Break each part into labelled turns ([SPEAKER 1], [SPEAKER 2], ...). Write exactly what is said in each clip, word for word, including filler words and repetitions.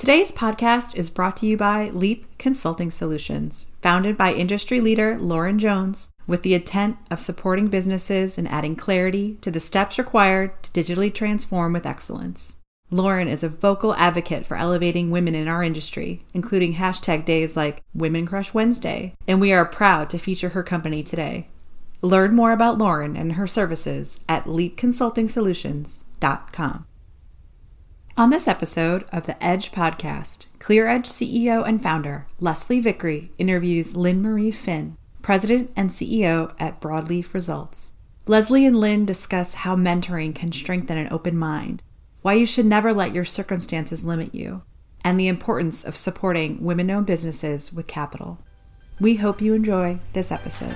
[SPEAKER 1] Today's podcast is brought to you by Leap Consulting Solutions, founded by industry leader Lauren Jones, with the intent of supporting businesses and adding clarity to the steps required to digitally transform with excellence. Lauren is a vocal advocate for elevating women in our industry, including hashtag days like Women Crush Wednesday, and we are proud to feature her company today. Learn more about Lauren and her services at leap consulting solutions dot com. On this episode of the Edge podcast, ClearEdge C E O and founder Leslie Vickery interviews Lynn Marie Finn, president and C E O at Broadleaf Results. Leslie and Lynn discuss how mentoring can strengthen an open mind, why you should never let your circumstances limit you, and the importance of supporting women-owned businesses with capital. We hope you enjoy this episode.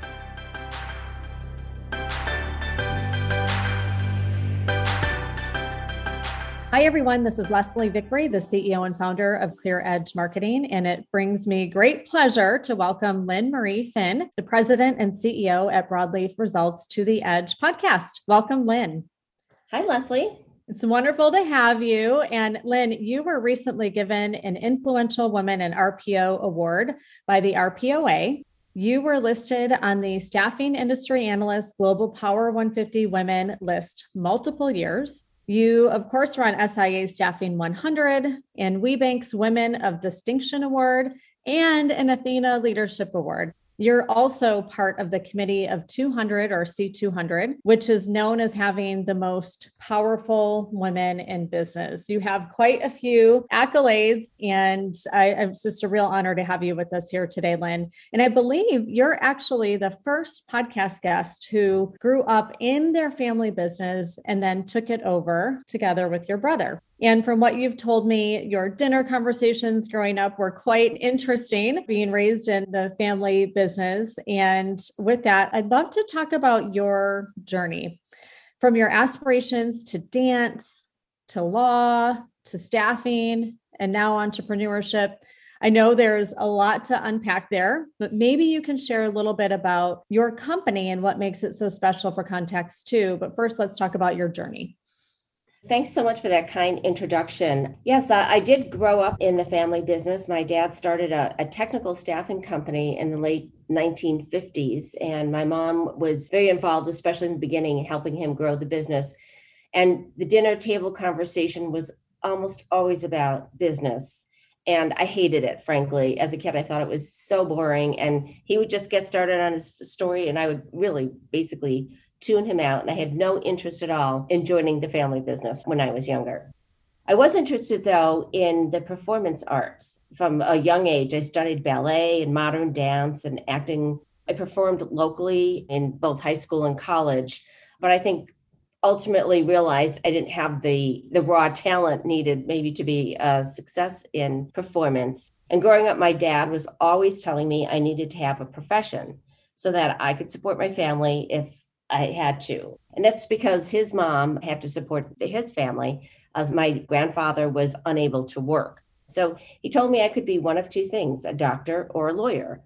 [SPEAKER 2] Hi, everyone. This is Leslie Vickery, the C E O and founder of ClearEdge Marketing, and it brings me great pleasure to welcome Lynn Marie Finn, the president and C E O at Broadleaf Results, to the Edge podcast. Welcome, Lynn.
[SPEAKER 3] Hi, Leslie.
[SPEAKER 2] It's wonderful to have you. And Lynn, you were recently given an Influential Woman in R P O award by the R P O A. You were listed on the Staffing Industry Analyst Global Power one fifty Women list multiple years. You, of course, were on S I A's Staffing one hundred and WeBank's Women of Distinction Award and an Athena Leadership Award. You're also part of the Committee of two hundred or C two hundred, which is known as having the most powerful women in business. You have quite a few accolades, and I, it's just a real honor to have you with us here today, Lynn. And I believe you're actually the first podcast guest who grew up in their family business and then took it over together with your brother. And from what you've told me, your dinner conversations growing up were quite interesting, being raised in the family business. And with that, I'd love to talk about your journey from your aspirations to dance, to law, to staffing, and now entrepreneurship. I know there's a lot to unpack there, but maybe you can share a little bit about your company and what makes it so special for context too. But first, let's talk about your journey.
[SPEAKER 3] Thanks so much for that kind introduction. Yes, I, I did grow up in the family business. My dad started a, a technical staffing company in the late nineteen fifties, and my mom was very involved, especially in the beginning, helping him grow the business. And the dinner table conversation was almost always about business. And I hated it, frankly. As a kid, I thought it was so boring. And he would just get started on his story, and I would really basically tune him out. And I had no interest at all in joining the family business when I was younger. I was interested, though, in the performance arts. From a young age, I studied ballet and modern dance and acting. I performed locally in both high school and college, but I think ultimately realized I didn't have the, the raw talent needed maybe to be a success in performance. And growing up, my dad was always telling me I needed to have a profession so that I could support my family if I had to. And that's because his mom had to support his family as my grandfather was unable to work. So he told me I could be one of two things, a doctor or a lawyer.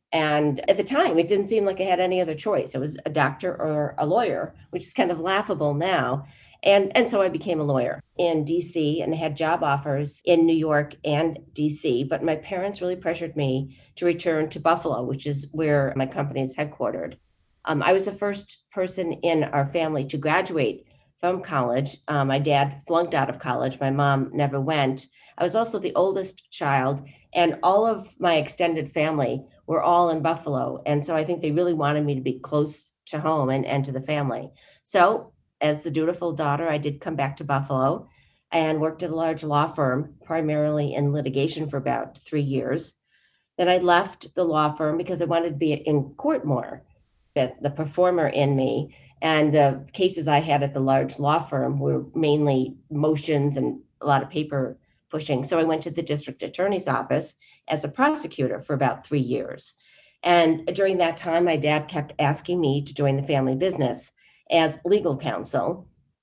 [SPEAKER 3] And at the time, it didn't seem like I had any other choice. It was a doctor or a lawyer, which is kind of laughable now. And, and so I became a lawyer in D C and had job offers in New York and D C. But my parents really pressured me to return to Buffalo, which is where my company is headquartered. Um, I was the first person in our family to graduate from college. Um, my dad flunked out of college. My mom never went. I was also the oldest child, and all of my extended family were all in Buffalo. And so I think they really wanted me to be close to home and, and to the family. So as the dutiful daughter, I did come back to Buffalo and worked at a large law firm, primarily in litigation, for about three years. Then I left the law firm because I wanted to be in court more. The performer in me and the cases I had at the large law firm were mainly motions and a lot of paper pushing. So I went to the district attorney's office as a prosecutor for about three years. And during that time, my dad kept asking me to join the family business as legal counsel.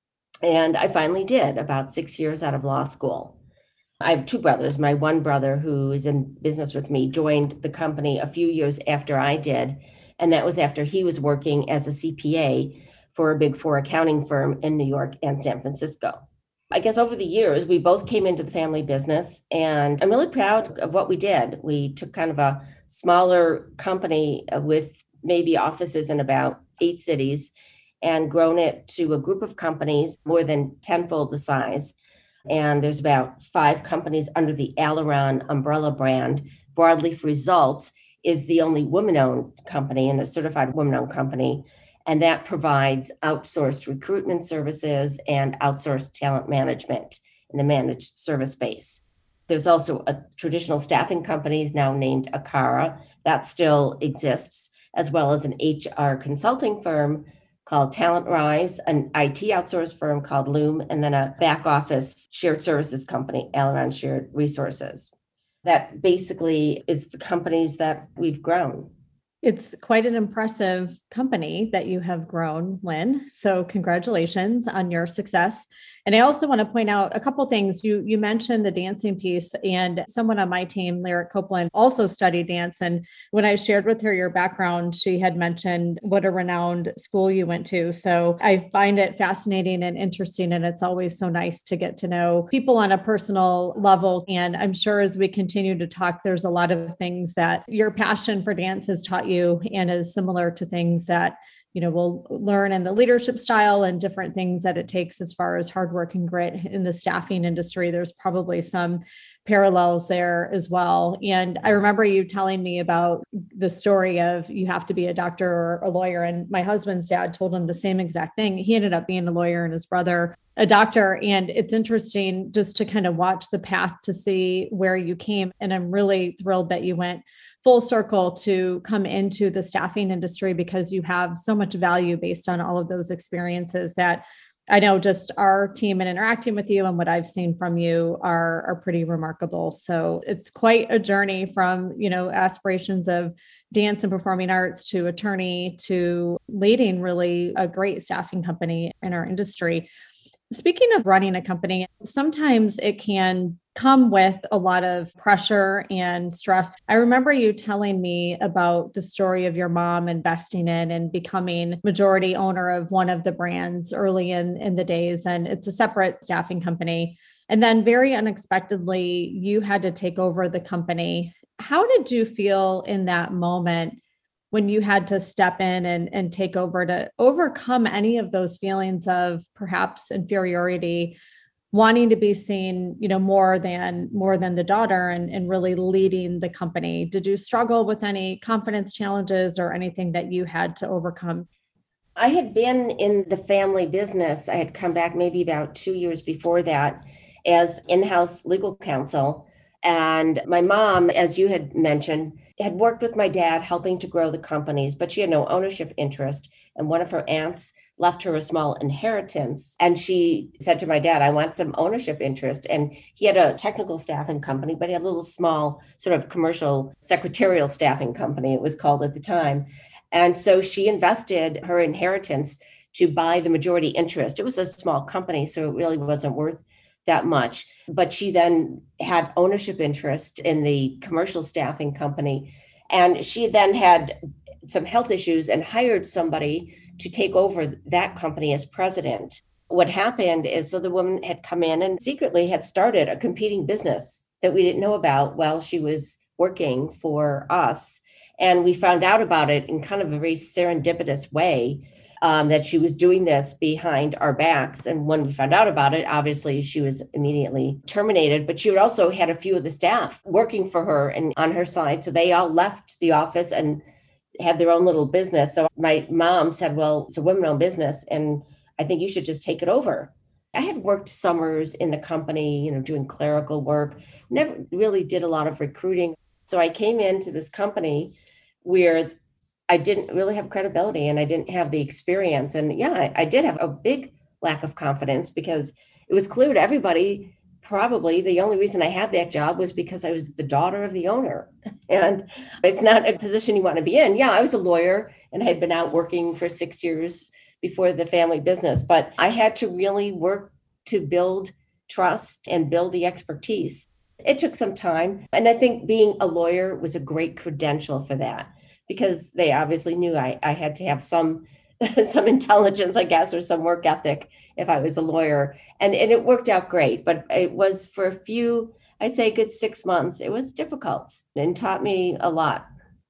[SPEAKER 3] And I finally did about six years out of law school. I have two brothers. My one brother, who is in business with me, joined the company a few years after I did. And that was after he was working as a C P A for a big four accounting firm in New York and San Francisco. I guess over the years, we both came into the family business, and I'm really proud of what we did. We took kind of a smaller company with maybe offices in about eight cities and grown it to a group of companies more than tenfold the size. And there's about five companies under the Aileron umbrella brand. Broadleaf Results is the only women-owned company and a certified women-owned company. And that provides outsourced recruitment services and outsourced talent management in the managed service space. There's also a traditional staffing company now named Akara that still exists, as well as an H R consulting firm called Talent Rise, an I T outsource firm called Loom, and then a back office shared services company, Aileron Shared Resources. That basically is the companies that we've grown.
[SPEAKER 2] It's quite an impressive company that you have grown, Lynn. So congratulations on your success. And I also want to point out a couple of things. You you mentioned the dancing piece, and someone on my team, Lyric Copeland, also studied dance. And when I shared with her your background, she had mentioned what a renowned school you went to. So I find it fascinating and interesting. And it's always so nice to get to know people on a personal level. And I'm sure as we continue to talk, there's a lot of things that your passion for dance has taught you and is similar to things that you know, we'll learn in the leadership style and different things that it takes as far as hard work and grit in the staffing industry. There's probably some parallels there as well. And I remember you telling me about the story of you have to be a doctor or a lawyer. And my husband's dad told him the same exact thing. He ended up being a lawyer and his brother a doctor. And it's interesting just to kind of watch the path to see where you came. And I'm really thrilled that you went full circle to come into the staffing industry because you have so much value based on all of those experiences that I know just our team and interacting with you and what I've seen from you are, are pretty remarkable. So it's quite a journey from, you know, aspirations of dance and performing arts to attorney to leading really a great staffing company in our industry. Speaking of running a company, sometimes it can come with a lot of pressure and stress. I remember you telling me about the story of your mom investing in and becoming majority owner of one of the brands early in, in the days. And it's a separate staffing company. And then very unexpectedly, you had to take over the company. How did you feel in that moment when you had to step in and, and take over to overcome any of those feelings of perhaps inferiority, wanting to be seen, you know, more than more than the daughter and, and really leading the company? Did you struggle with any confidence challenges or anything that you had to overcome?
[SPEAKER 3] I had been in the family business. I had come back maybe about two years before that as in-house legal counsel. And my mom, as you had mentioned, had worked with my dad helping to grow the companies, but she had no ownership interest. And one of her aunts left her a small inheritance. And she said to my dad, I want some ownership interest. And he had a technical staffing company, but he had a little small sort of commercial secretarial staffing company, it was called at the time. And so she invested her inheritance to buy the majority interest. It was a small company, so it really wasn't worth that much. But she then had ownership interest in the commercial staffing company. And she then had some health issues and hired somebody to take over that company as president. What happened is, so the woman had come in and secretly had started a competing business that we didn't know about while she was working for us. And we found out about it in kind of a very serendipitous way. Um, that she was doing this behind our backs. And when we found out about it, obviously she was immediately terminated, but she had also had a few of the staff working for her and on her side. So they all left the office and had their own little business. So my mom said, well, it's a women-owned business and I think you should just take it over. I had worked summers in the company, you know, doing clerical work, never really did a lot of recruiting. So I came into this company where I didn't really have credibility and I didn't have the experience. And yeah, I, I did have a big lack of confidence because it was clear to everybody, probably the only reason I had that job was because I was the daughter of the owner. And it's not a position you want to be in. Yeah, I was a lawyer and I had been out working for six years before the family business, but I had to really work to build trust and build the expertise. It took some time. And I think being a lawyer was a great credential for that, because they obviously knew I, I had to have some some intelligence, I guess, or some work ethic if I was a lawyer. And, and it worked out great, but it was for a few, I'd say a good six months. It was difficult and taught me a lot.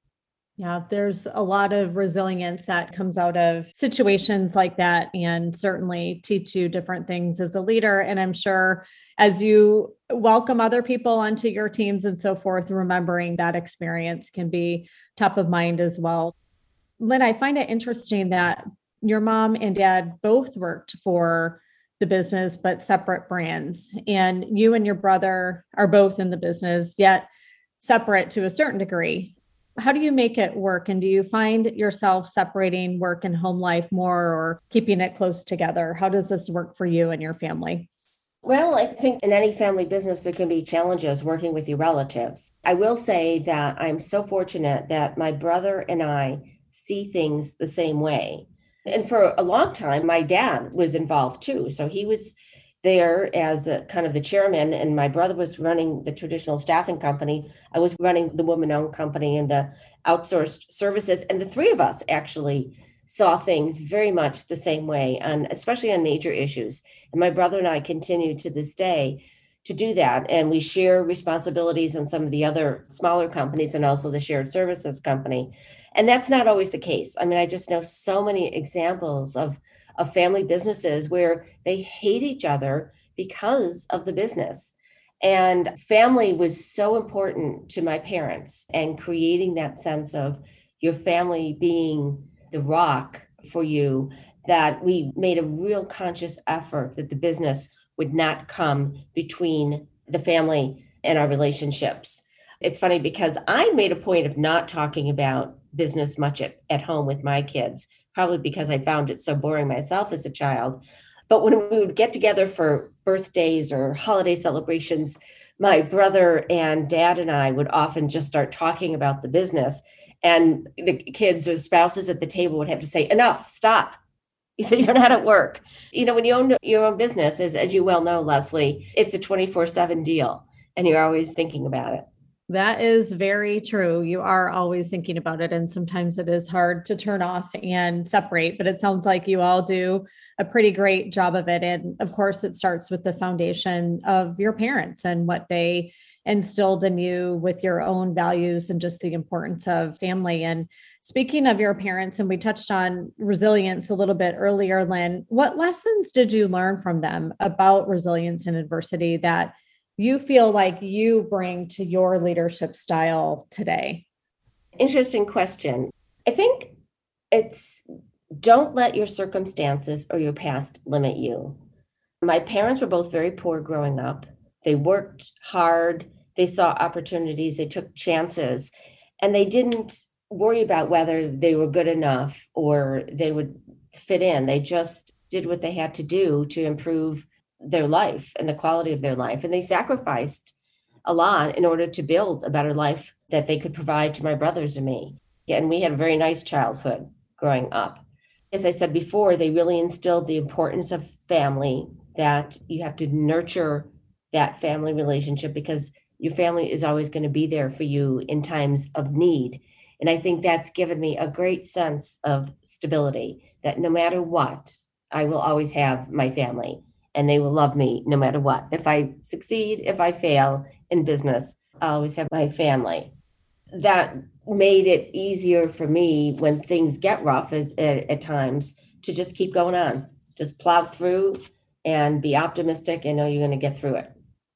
[SPEAKER 2] Yeah, there's a lot of resilience that comes out of situations like that, and certainly teach you different things as a leader. And I'm sure as you welcome other people onto your teams and so forth, remembering that experience can be top of mind as well. Lynn, I find it interesting that your mom and dad both worked for the business, but separate brands. And you and your brother are both in the business, yet separate to a certain degree. How do you make it work? And do you find yourself separating work and home life more or keeping it close together? How does this work for you and your family?
[SPEAKER 3] Well, I think in any family business, there can be challenges working with your relatives. I will say that I'm so fortunate that my brother and I see things the same way. And for a long time, my dad was involved too. So he was there as a, kind of the chairman, and my brother was running the traditional staffing company. I was running the woman-owned company and the outsourced services. And the three of us actually saw things very much the same way, and especially on major issues. And my brother and I continue to this day to do that. And we share responsibilities on some of the other smaller companies and also the shared services company. And that's not always the case. I mean, I just know so many examples of of family businesses where they hate each other because of the business. And family was so important to my parents, and creating that sense of your family being the rock for you, that we made a real conscious effort that the business would not come between the family and our relationships. It's funny because I made a point of not talking about business much at, at home with my kids, probably because I found it so boring myself as a child. But when we would get together for birthdays or holiday celebrations, my brother and dad and I would often just start talking about the business. And the kids or spouses at the table would have to say, enough, stop. You're not at work. You know, when you own your own business, as, as you well know, Leslie, it's a twenty-four seven deal, and you're always thinking about it.
[SPEAKER 2] That is very true. You are always thinking about it. And sometimes it is hard to turn off and separate, but it sounds like you all do a pretty great job of it. And of course, it starts with the foundation of your parents and what they instilled in you with your own values and just the importance of family. And speaking of your parents, and we touched on resilience a little bit earlier, Lynn, what lessons did you learn from them about resilience and adversity that you feel like you bring to your leadership style today?
[SPEAKER 3] Interesting question. I think it's don't let your circumstances or your past limit you. My parents were both very poor growing up. They worked hard. They saw opportunities. They took chances, and they didn't worry about whether they were good enough or they would fit in. They just did what they had to do to improve their life and the quality of their life. And they sacrificed a lot in order to build a better life that they could provide to my brothers and me. And we had a very nice childhood growing up. As I said before, they really instilled the importance of family, that you have to nurture that family relationship because your family is always going to be there for you in times of need. And I think that's given me a great sense of stability, that no matter what, I will always have my family. And they will love me no matter what. If I succeed, if I fail in business, I always have my family. That made it easier for me when things get rough as, at, at times to just keep going on, just plow through and be optimistic and know you're going to get through it.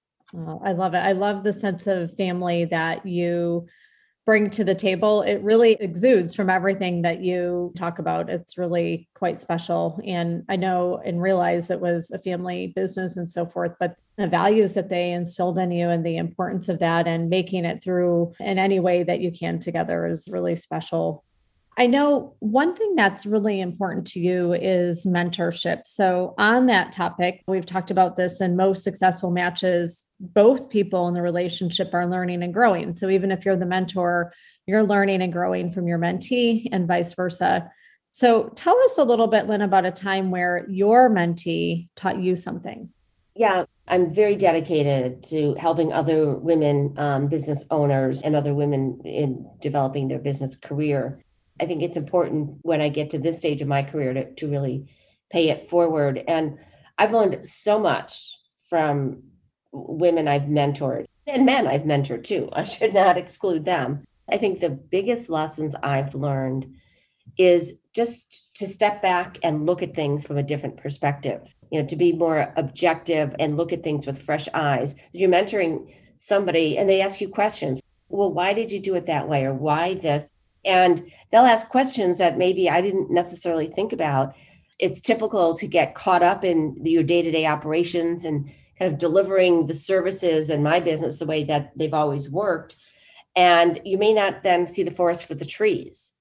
[SPEAKER 2] Oh, I love it. I love the sense of family that you bring to the table. It really exudes from everything that you talk about. It's really quite special. And I know and realize it was a family business and so forth, but the values that they instilled in you and the importance of that and making it through in any way that you can together is really special. I know one thing that's really important to you is mentorship. So on that topic, we've talked about this in most successful matches, both people in the relationship are learning and growing. So even if you're the mentor, you're learning and growing from your mentee and vice versa. So tell us a little bit, Lynn, about a time where your mentee taught you something.
[SPEAKER 3] Yeah, I'm very dedicated to helping other women, um, business owners and other women in developing their business career. I think it's important when I get to this stage of my career to, to really pay it forward. And I've learned so much from women I've mentored and men I've mentored too. I should not exclude them. I think the biggest lessons I've learned is just to step back and look at things from a different perspective, you know, to be more objective and look at things with fresh eyes. You're mentoring somebody and they ask you questions. Well, why did you do it that way? Or why this? And they'll ask questions that maybe I didn't necessarily think about. It's typical to get caught up in your day-to-day operations and kind of delivering the services in my business the way that they've always worked. And you may not then see the forest for the trees.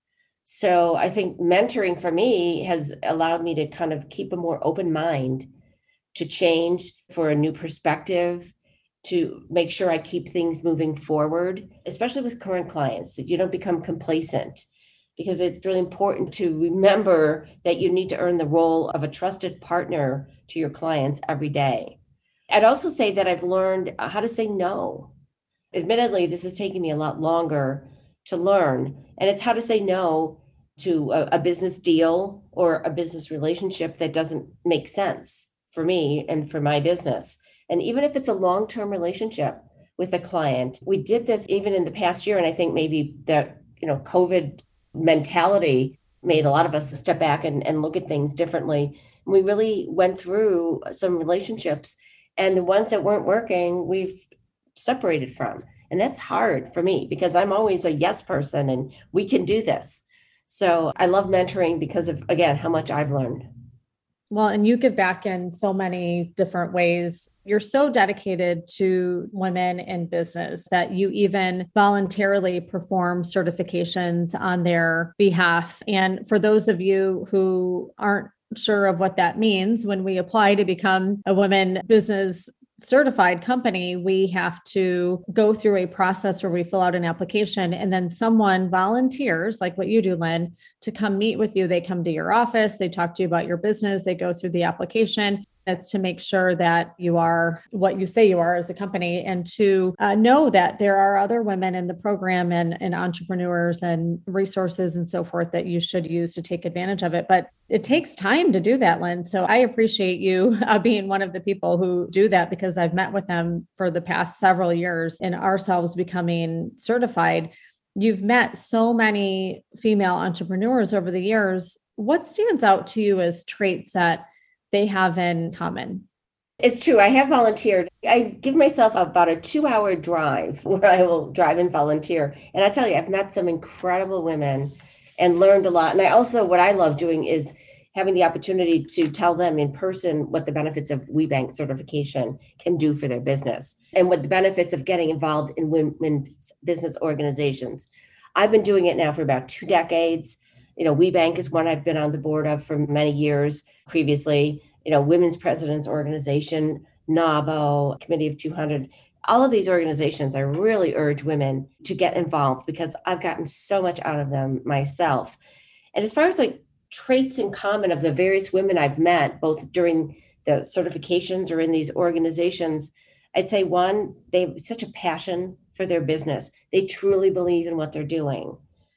[SPEAKER 3] So I think mentoring for me has allowed me to kind of keep a more open mind to change for a new perspective, to make sure I keep things moving forward, especially with current clients, that you don't become complacent, because it's really important to remember that you need to earn the role of a trusted partner to your clients every day. I'd also say that I've learned how to say no. Admittedly, this is taking me a lot longer to learn, and it's how to say no to a, a business deal or a business relationship that doesn't make sense for me and for my business. And even if it's a long-term relationship with a client, we did this even in the past year. And I think maybe that, you know, COVID mentality made a lot of us step back and, and look at things differently. And we really went through some relationships, and the ones that weren't working, we've separated from. And that's hard for me because I'm always a yes person and we can do this. So I love mentoring because of, again, how much I've learned.
[SPEAKER 2] Well, and you give back in so many different ways. You're so dedicated to women in business that you even voluntarily perform certifications on their behalf. And for those of you who aren't sure of what that means, when we apply to become a women business certified company, we have to go through a process where we fill out an application, and then someone volunteers, like what you do, Lynn, to come meet with you. They come to your office, they talk to you about your business, they go through the application. That's to make sure that you are what you say you are as a company, and to uh, know that there are other women in the program and, and entrepreneurs and resources and so forth that you should use to take advantage of it. But it takes time to do that, Lynn. So I appreciate you uh, being one of the people who do that, because I've met with them for the past several years and ourselves becoming certified. You've met so many female entrepreneurs over the years. What stands out to you as traits that they have in common?
[SPEAKER 3] It's true. I have volunteered. I give myself about a two hour drive where I will drive and volunteer. And I tell you, I've met some incredible women and learned a lot. And I also, what I love doing is having the opportunity to tell them in person what the benefits of WBENC certification can do for their business and what the benefits of getting involved in women's business organizations. I've been doing it now for about two decades. You know, WBENC is one I've been on the board of for many years previously. You know, Women's Presidents Organization, NAWBO, Committee of two hundred, all of these organizations, I really urge women to get involved because I've gotten so much out of them myself. And as far as like traits in common of the various women I've met, both during the certifications or in these organizations, I'd say one, they have such a passion for their business. They truly believe in what they're doing.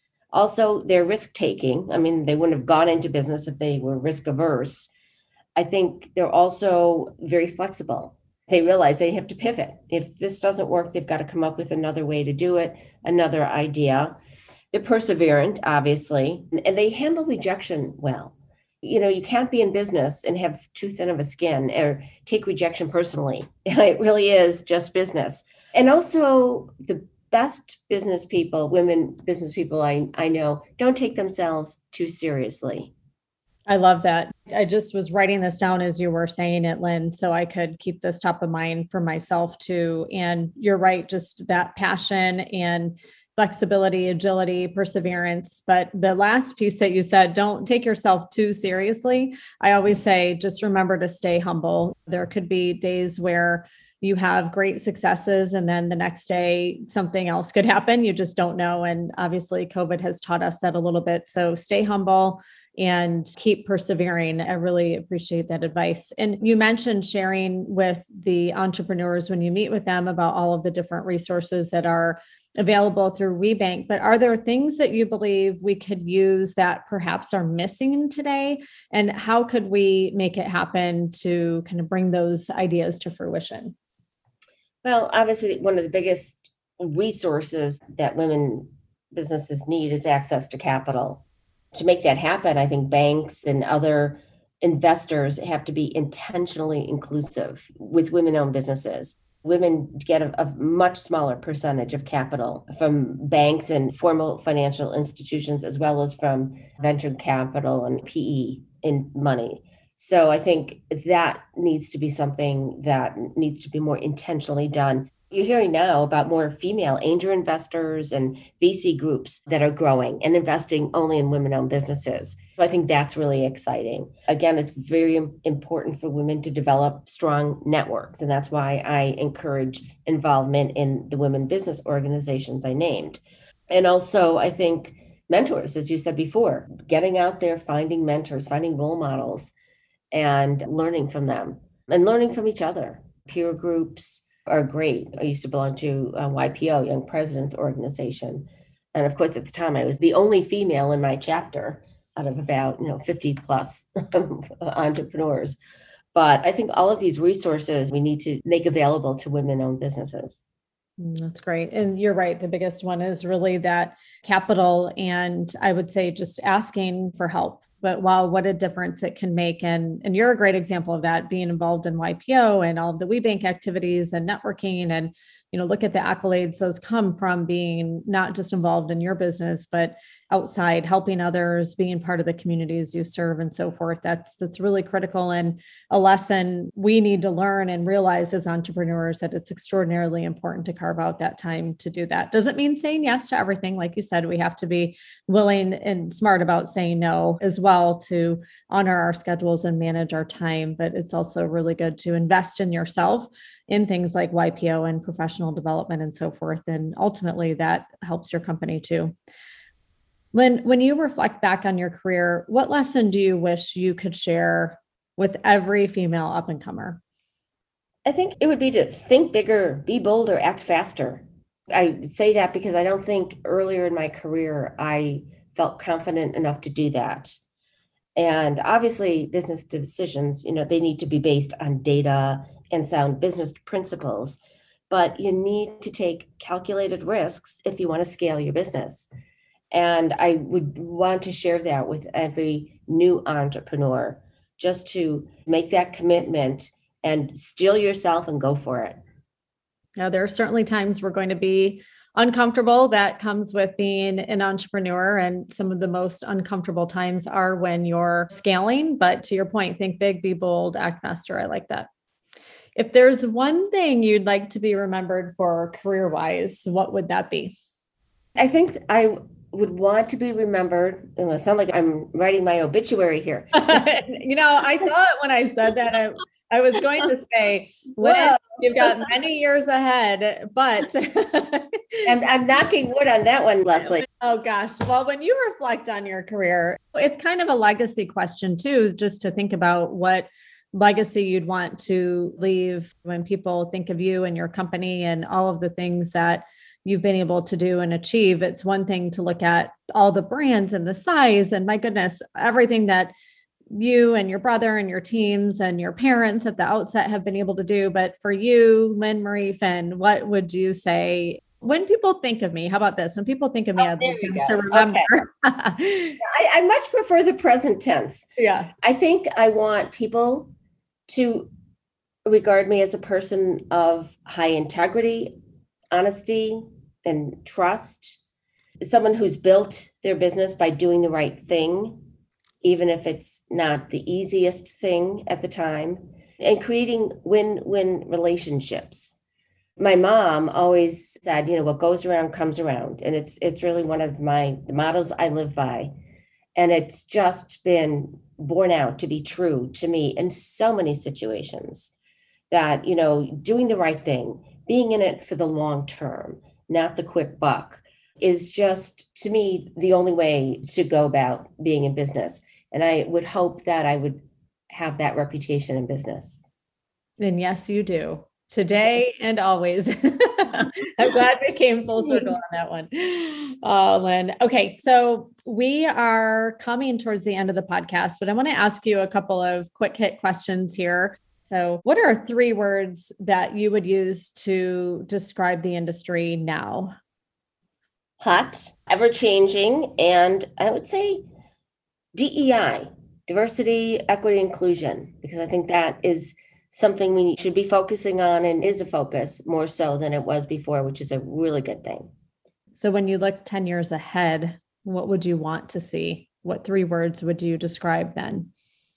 [SPEAKER 3] Also, they're risk-taking. I mean, they wouldn't have gone into business if they were risk-averse. I think they're also very flexible. They realize they have to pivot. If this doesn't work, they've got to come up with another way to do it, another idea. They're perseverant, obviously, and they handle rejection well. You know, you can't be in business and have too thin of a skin or take rejection personally. It really is just business. And also the best business people, women business people I, I know, don't take themselves too seriously.
[SPEAKER 2] I love that. I just was writing this down as you were saying it, Lynn, so I could keep this top of mind for myself too. And you're right, just that passion and flexibility, agility, perseverance. But the last piece that you said, don't take yourself too seriously. I always say, just remember to stay humble. There could be days where you have great successes and then the next day something else could happen. You just don't know. And obviously COVID has taught us that a little bit. So stay humble, and keep persevering. I really appreciate that advice. And you mentioned sharing with the entrepreneurs when you meet with them about all of the different resources that are available through WeBank, but are there things that you believe we could use that perhaps are missing today? And how could we make it happen to kind of bring those ideas to fruition?
[SPEAKER 3] Well, obviously, one of the biggest resources that women businesses need is access to capital. To make that happen, I think banks and other investors have to be intentionally inclusive with women-owned businesses. Women get a, a much smaller percentage of capital from banks and formal financial institutions, as well as from venture capital and P E in money. So I think that needs to be something that needs to be more intentionally done. You're hearing now about more female angel investors and V C groups that are growing and investing only in women-owned businesses. So I think that's really exciting. Again, it's very important for women to develop strong networks. And that's why I encourage involvement in the women business organizations I named. And also, I think mentors, as you said before, getting out there, finding mentors, finding role models, and learning from them and learning from each other. Peer groups are great. I used to belong to uh, Y P O, Young Presidents Organization. And of course, at the time, I was the only female in my chapter out of about, you know, fifty plus entrepreneurs. But I think all of these resources we need to make available to women-owned businesses.
[SPEAKER 2] That's great. And you're right. The biggest one is really that capital. And I would say just asking for help. But wow, what a difference it can make. And, and you're a great example of that, being involved in Y P O and all of the WeBank activities and networking. And, you know, look at the accolades those come from being not just involved in your business, but outside, helping others, being part of the communities you serve and so forth. That's, that's really critical and a lesson we need to learn and realize as entrepreneurs that it's extraordinarily important to carve out that time to do that. Doesn't mean saying yes to everything. Like you said, we have to be willing and smart about saying no as well to honor our schedules and manage our time. But it's also really good to invest in yourself in things like Y P O and professional development and so forth. And ultimately that helps your company too. Lynn, when you reflect back on your career, what lesson do you wish you could share with every female up and comer?
[SPEAKER 3] I think it would be to think bigger, be bolder, act faster. I say that because I don't think earlier in my career, I felt confident enough to do that. And obviously business decisions, you know, they need to be based on data and sound business principles, but you need to take calculated risks if you want to scale your business. And I would want to share that with every new entrepreneur, just to make that commitment and steel yourself and go for it.
[SPEAKER 2] Now, there are certainly times we're going to be uncomfortable. That comes with being an entrepreneur. And some of the most uncomfortable times are when you're scaling. But to your point, think big, be bold, act faster. I like that. If there's one thing you'd like to be remembered for career-wise, what would that be?
[SPEAKER 3] I think I would want to be remembered. It sounds like I'm writing my obituary here.
[SPEAKER 2] You know, I thought when I said that, I, I was going to say, Lynn, you've got many years ahead, but
[SPEAKER 3] I'm, I'm knocking wood on that one, Leslie.
[SPEAKER 2] Oh gosh. Well, when you reflect on your career, it's kind of a legacy question too, just to think about what legacy you'd want to leave when people think of you and your company and all of the things that you've been able to do and achieve. It's one thing to look at all the brands and the size and my goodness, everything that you and your brother and your teams and your parents at the outset have been able to do. But for you, Lynn Marie Finn, what would you say when people think of me? How about this? When people think of me,
[SPEAKER 3] Oh,
[SPEAKER 2] I'd
[SPEAKER 3] there
[SPEAKER 2] like
[SPEAKER 3] we
[SPEAKER 2] them
[SPEAKER 3] go.
[SPEAKER 2] to remember.
[SPEAKER 3] Okay. I, I much prefer the present tense.
[SPEAKER 2] Yeah.
[SPEAKER 3] I think I want people to regard me as a person of high integrity, honesty, and trust. Someone who's built their business by doing the right thing, even if it's not the easiest thing at the time, and creating win-win relationships. My mom always said, you know, what goes around comes around. And it's it's really one of my the mottos I live by. And it's just been borne out to be true to me in so many situations that, you know, doing the right thing, being in it for the long term, not the quick buck, is just, to me, the only way to go about being in business. And I would hope that I would have that reputation in business.
[SPEAKER 2] And yes, you do. Today and always. I'm glad we came full circle on that one. Oh, Lynn. Okay. So we are coming towards the end of the podcast, but I want to ask you a couple of quick hit questions here. So what are three words that you would use to describe the industry now?
[SPEAKER 3] Hot, ever-changing, and I would say D E I, diversity, equity, inclusion, because I think that is something we should be focusing on and is a focus more so than it was before, which is a really good thing.
[SPEAKER 2] So when you look ten years ahead, what would you want to see? What three words would you describe then?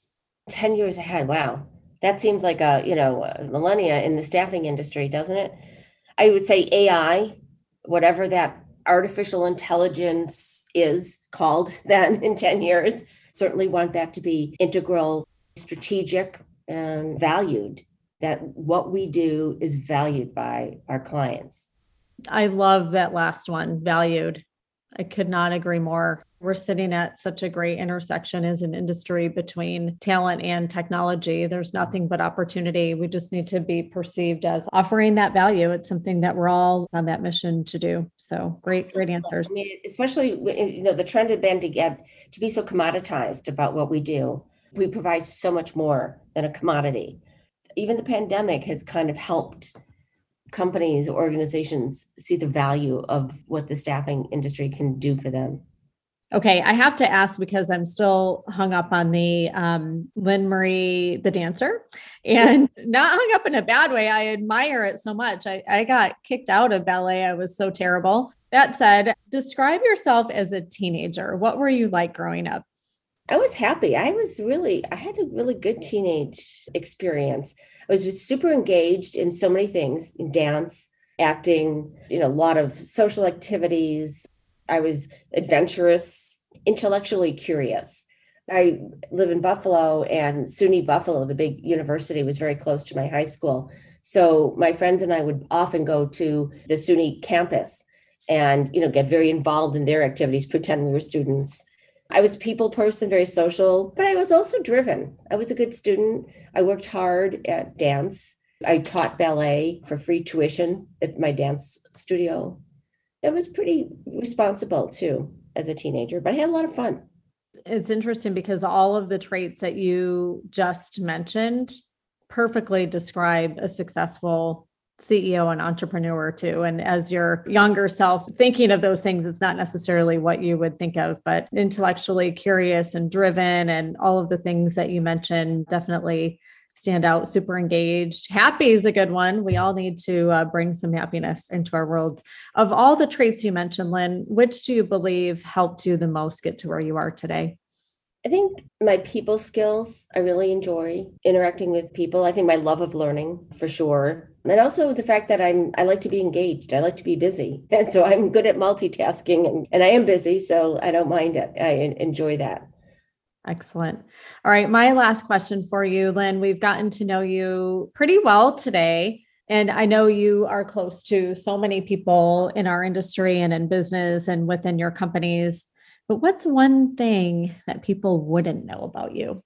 [SPEAKER 3] ten years ahead. Wow. That seems like a, you know, a millennia in the staffing industry, doesn't it? I would say A I, whatever that artificial intelligence is called then in ten years, certainly want that to be integral, strategic, and valued, that what we do is valued by our clients.
[SPEAKER 2] I love that last one, valued. I could not agree more. We're sitting at such a great intersection as an industry between talent and technology. There's nothing but opportunity. We just need to be perceived as offering that value. It's something that we're all on that mission to do. So great, great answers.
[SPEAKER 3] I mean, especially, you know, the trend had been to get to be so commoditized about what we do. We provide so much more than a commodity. Even the pandemic has kind of helped companies, organizations see the value of what the staffing industry can do for them.
[SPEAKER 2] Okay, I have to ask because I'm still hung up on the um, Lynn Marie, the dancer, and not hung up in a bad way. I admire it so much. I, I got kicked out of ballet. I was so terrible. That said, describe yourself as a teenager. What were you like growing up?
[SPEAKER 3] I was happy. I was really, I had a really good teenage experience. I was just super engaged in so many things, in dance, acting, you know, a lot of social activities. I was adventurous, intellectually curious. I live in Buffalo, and SUNY Buffalo, the big university, was very close to my high school. So my friends and I would often go to the SUNY campus and, you know, get very involved in their activities, pretend we were students. I was a people person, very social, but I was also driven. I was a good student. I worked hard at dance. I taught ballet for free tuition at my dance studio. It was pretty responsible too as a teenager, but I had a lot of fun.
[SPEAKER 2] It's interesting because all of the traits that you just mentioned perfectly describe a successful C E O and entrepreneur too. And as your younger self thinking of those things, it's not necessarily what you would think of, but intellectually curious and driven and all of the things that you mentioned definitely stand out, super engaged. Happy is a good one. We all need to uh, bring some happiness into our worlds. Of all the traits you mentioned, Lynn, which do you believe helped you the most get to where you are today?
[SPEAKER 3] I think my people skills, I really enjoy interacting with people. I think my love of learning for sure. And also the fact that I'm, I like to be engaged. I like to be busy. And so I'm good at multitasking and, and I am busy. So I don't mind it. I enjoy that.
[SPEAKER 2] Excellent. All right. My last question for you, Lynn, we've gotten to know you pretty well today. And I know you are close to so many people in our industry and in business and within your companies. But what's one thing that people wouldn't know about you?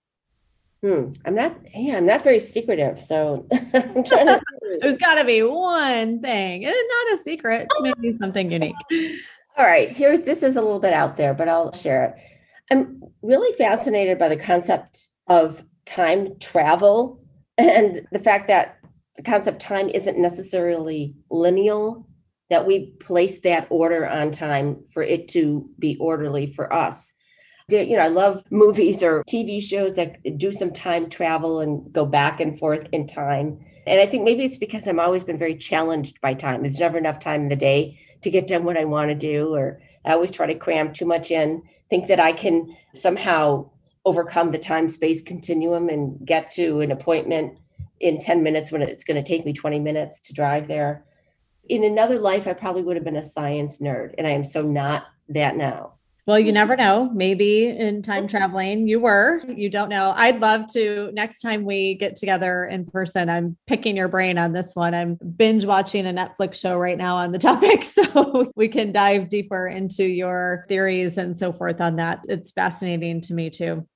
[SPEAKER 3] Hmm. I'm not, yeah, I'm not very secretive. So I'm trying to.
[SPEAKER 2] There's got to be one thing. It's not a secret, maybe something unique.
[SPEAKER 3] All right. Here's, this is a little bit out there, but I'll share it. I'm really fascinated by the concept of time travel and the fact that the concept time isn't necessarily lineal, that we place that order on time for it to be orderly for us. You know, I love movies or T V shows that do some time travel and go back and forth in time. And I think maybe it's because I've always been very challenged by time. There's never enough time in the day to get done what I want to do, or I always try to cram too much in, think that I can somehow overcome the time-space continuum and get to an appointment in ten minutes when it's going to take me twenty minutes to drive there. In another life, I probably would have been a science nerd, and I am so not that now.
[SPEAKER 2] Well, you never know. Maybe in time traveling, you were, you don't know. I'd love to, next time we get together in person, I'm picking your brain on this one. I'm binge watching a Netflix show right now on the topic. So we can dive deeper into your theories and so forth on that. It's fascinating to me too.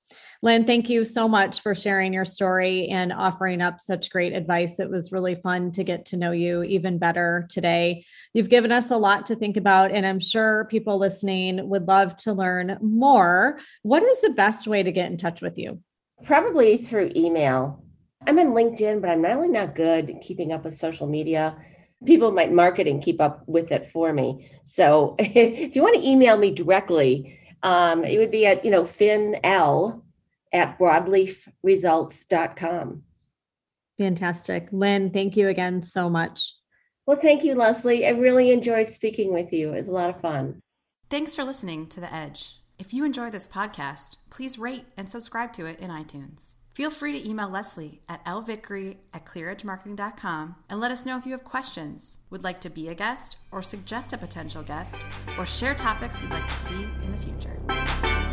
[SPEAKER 2] Lynn, thank you so much for sharing your story and offering up such great advice. It was really fun to get to know you even better today. You've given us a lot to think about, and I'm sure people listening would love to learn more. What is the best way to get in touch with you?
[SPEAKER 3] Probably through email. I'm on LinkedIn, but I'm really not good at keeping up with social media. People in my marketing keep up with it for me. So if you want to email me directly, um, it would be at, you know, FinL at broadleaf results dot com.
[SPEAKER 2] Fantastic. Lynn, thank you again so much.
[SPEAKER 3] Well, thank you, Leslie. I really enjoyed speaking with you. It was a lot of fun.
[SPEAKER 1] Thanks for listening to The Edge. If you enjoy this podcast, please rate and subscribe to it in iTunes. Feel free to email Leslie at lvickery at clear edge marketing dot com and let us know if you have questions, would like to be a guest, or suggest a potential guest, or share topics you'd like to see in the future.